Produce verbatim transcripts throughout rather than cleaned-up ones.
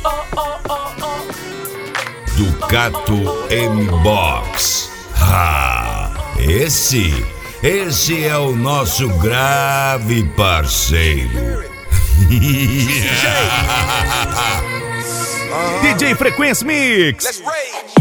Ducato M-Box. Ah, esse, esse é o nosso grave parceiro. D J Frequency Mix. Let's rage.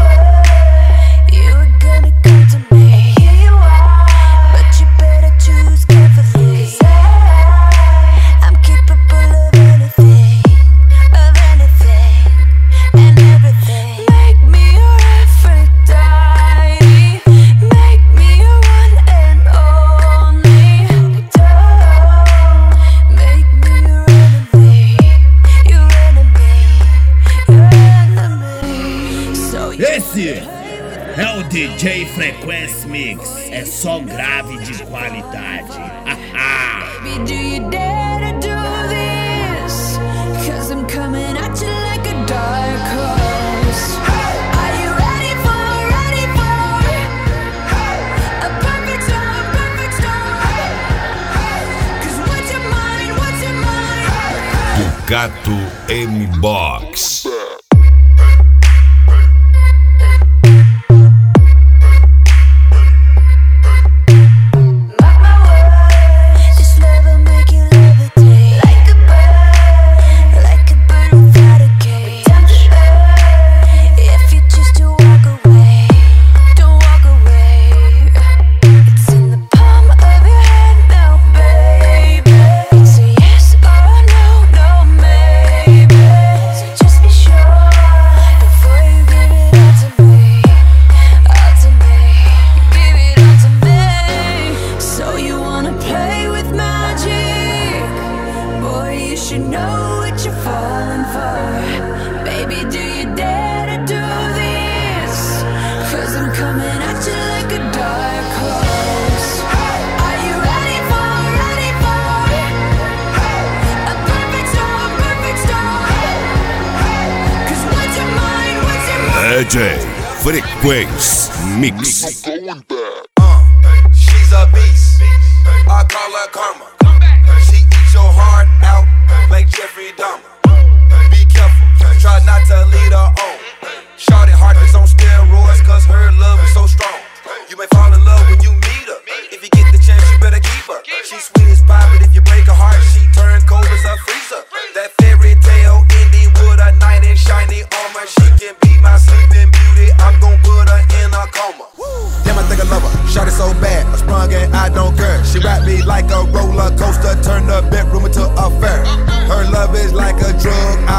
Esse é o D J Frequency Mix, é só grave de qualidade. Baby, do you dare to do this? 'Cause I'm coming at you like a dark horse. Are you ready for, ready for a perfect storm, perfect storm? 'Cause what's your mind, what's your mind? Ducato M-Box. You know what you're falling for. Baby, do you dare to do this? 'Cause I'm coming at you like a dark horse. Are you ready for, ready for a perfect storm, perfect storm? 'Cause what's your mind, what's your mind? D J Frequency Mix. Uh, she's a beast, I call her karma. She eats your heart out like Jeffrey Dahmer. Be careful, try not to lead her on. Shorty heart is on steroids, cause her love is so strong. You may fall in love when you meet her. If you get the chance, you better keep her. She's sweet as pie, but if you break her heart, she turns cold as a freezer. That fairy tale ending with a knight in shiny armor. She can be my sleeping beauty, I'm gon' put her in a coma. Damn, I think I love her. Shorty so bad, I sprung and I don't care. She wrapped me like a roller coaster, turned the bedroom into a fair. Her love is like a drug,